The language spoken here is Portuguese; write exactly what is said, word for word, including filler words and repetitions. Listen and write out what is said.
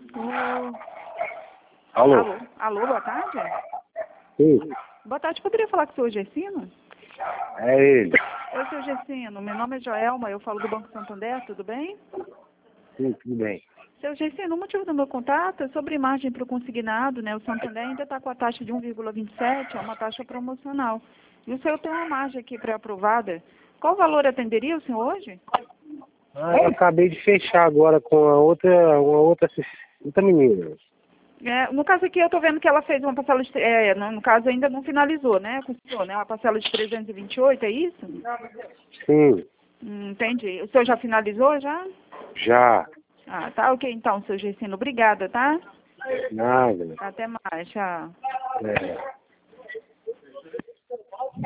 Oh. Alô? Alô? Alô, boa tarde? Sim, Boa tarde, poderia falar com o senhor Gessino? é ele. Oi, senhor Gessino, meu nome é Joelma, eu falo do Banco Santander, tudo bem? Sim, tudo bem. Seu Gessino, o motivo do meu contato é sobre margem para o consignado, né? O Santander ainda está com a taxa de um vírgula vinte e sete, é uma taxa promocional. E o senhor tem uma margem aqui pré-aprovada. Qual valor atenderia o senhor hoje? Ah, eu acabei de fechar agora com a outra, uma outra, outra menina. É, no caso aqui, eu estou vendo que ela fez uma parcela de... É, no, no caso, ainda não finalizou, né? Com o senhor, né? Uma parcela de trezentos e vinte e oito, é isso? Sim, Hum, entendi. O senhor já finalizou, já? já. Ah, tá ok então, seu Gessino. Obrigada, tá? Nada. Até mais, tchau. É.